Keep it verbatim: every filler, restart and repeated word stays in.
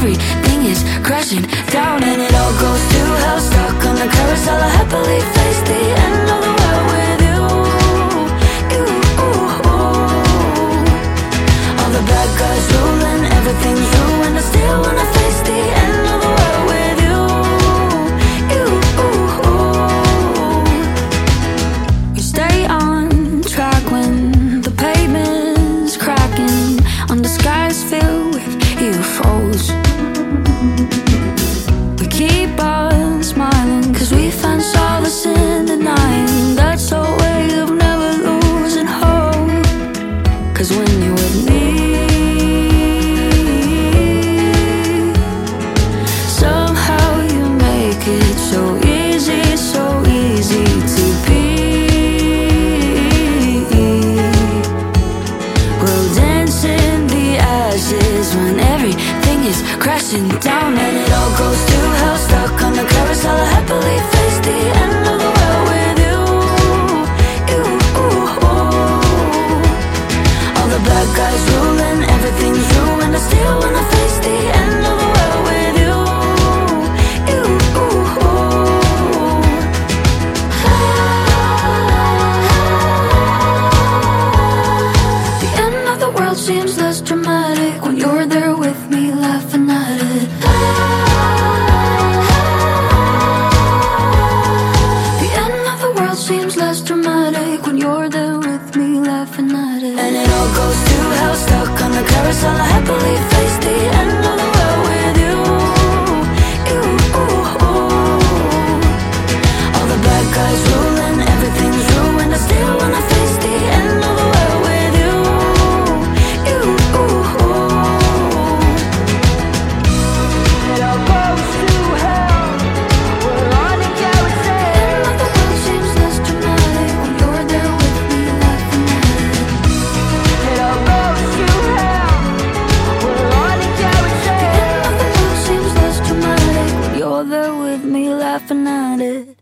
everything is crashing down and it all goes to hell. Stuck on the carousel, I happily face the end of the world with you. You, all the bad guys ruling, everything's ruined. I still wanna face the end of the world with you. You, you stay on track when the pavement's cracking and the sky's filled with U F Os. We keep on smiling cause we find solace in denying. That's our way of never losing hope. Cause when you're with me, somehow you make it so easy, so easy to be. We'll dance in the ashes when everything is crashing down and it all goes to hell. Stuck on the carousel, I happily face the end of the world with you. You, all the bad guys ruling, everything's ruined. I still wanna face the end of the world with you. You, the end of the world seems less dramatic when you're there with me, laughing at it. The end of the world seems less dramatic when you're there with me, laughing at it. And it all goes to hell. Stuck on the carousel, I happily face the end of the world with you. You, all the bad guys ruling, everything's ruined. I still wanna face the end of the world with you. You, it all goes to hell. We're on a carousel. The end of the world seems less dramatic when you're there with me, laughing at it. It all goes to hell. We're on a carousel. The end of the world seems less dramatic when you're there with me, laughing at it.